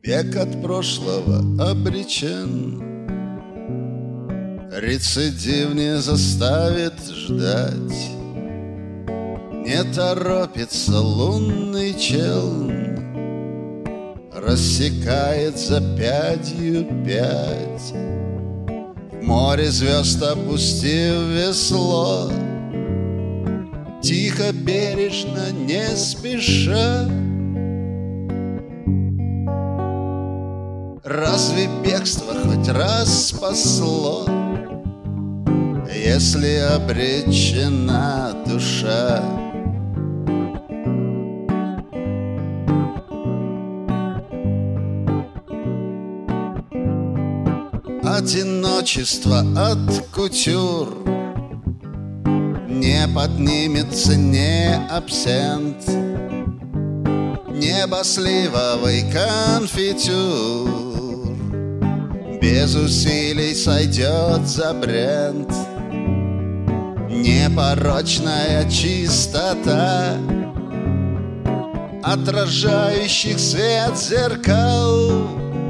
Бег от прошлого обречен, рецидив не заставит ждать. Не торопится лунный челн, рассекает за пятью пять. В море звезд опустив весло, тихо, бережно, не спеша. Разве бегство хоть раз спасло, если обречена душа? Одиночество от кутюр не поднимется, не абсент, небо сливовый конфитюр без усилий сойдет за бренд. Непорочная чистота отражающих свет зеркал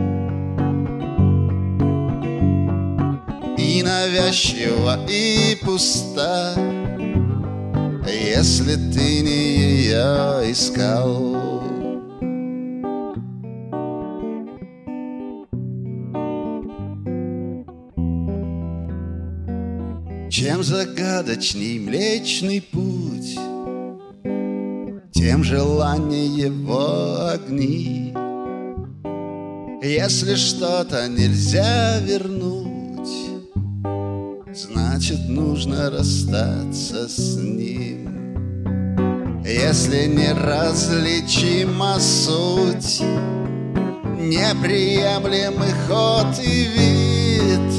и навязчива, и пуста, если ты не ее искал. Чем загадочней Млечный Путь, тем желание его огни. Если что-то нельзя вернуть, значит, нужно расстаться с ним. Если неразличима суть, неприемлемый ход и вид,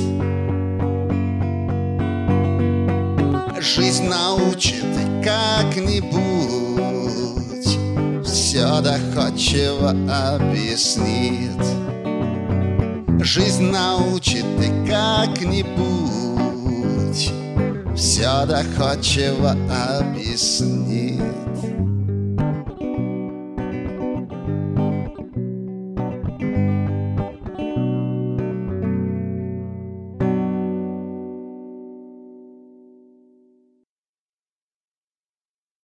жизнь научит и как-нибудь все доходчиво объяснит. Жизнь научит и как-нибудь все доходчиво объяснит.